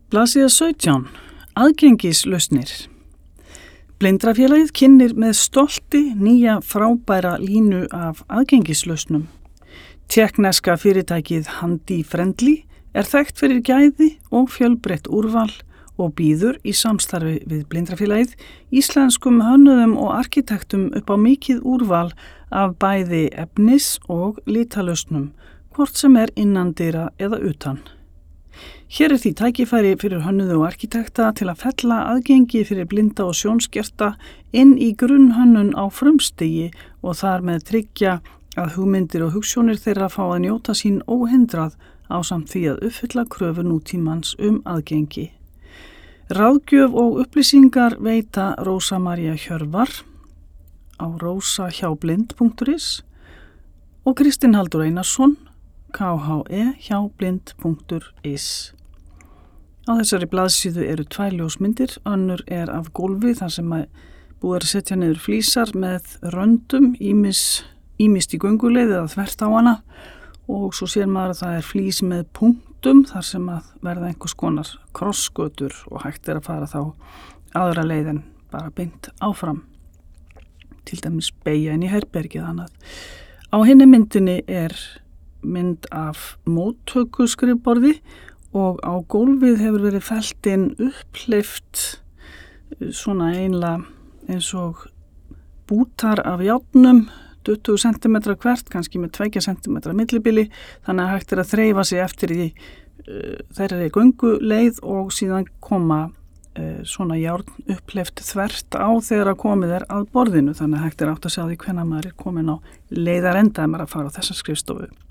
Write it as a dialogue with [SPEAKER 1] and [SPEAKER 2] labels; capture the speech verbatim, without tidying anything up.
[SPEAKER 1] Blaðsíða sautján. Aðgengislausnir. Blindrafélagið kynnir með stolti nýja frábæra línu af aðgengislausnum. Tékkneska fyrirtækið Handy Friendly er þekkt fyrir gæði og fjölbreytt úrval og býður í samstarfi við Blindrafélagið íslenskum hönnuðum og arkitektum upp á mikið úrval af bæði efnis- og litalausnum, hvort sem er innandyra eða utan. Hér er því tækifæri fyrir hönnuðu og arkitekta til að fella aðgengi fyrir blinda og sjónskerta inn í grunnhönnun á frumstigi og þar með tryggja að hugmyndir og hugsjónir þeirra fá að njóta sín óhindrað ásamt því að uppfylla kröfu nútímans um aðgengi. Ráðgjöf og upplýsingar veita Rósa María Hjörvar á rósahjáblind punktur is og Kristinn Halldór Einarsson k h e hjáblind punktur is. Á þessari blaðsíðu eru tvær ljósmyndir, önnur er af gólfi þar sem að búið er að setja niður flísar með röndum, ýmis, ýmist í gönguleið eða þvert á hana og svo sér maður að það er flís með punktum þar sem að verða einhvers konar krossgötur og hægt er að fara þá aðra leið en bara beint áfram. Til dæmis beygja inn í herbergið annað. Á hinni myndinni er mynd af móttökuskrifborði og á gólfið hefur verið fellt inn upphleyft svona einlega eins og bútar af járnum, tuttugu sentimetra hvert, kannski með tveggja sentimetra millibili, þannig að hægt er að þreifa sig eftir því uh, þeirri gönguleið og síðan koma uh, svona járn upphleyft þvert á þegar að komið er að borðinu, þannig að hægt er átt að sjá því hvenær maður er komin á leiðarenda ef maður er að fara á þessa skrifstofu.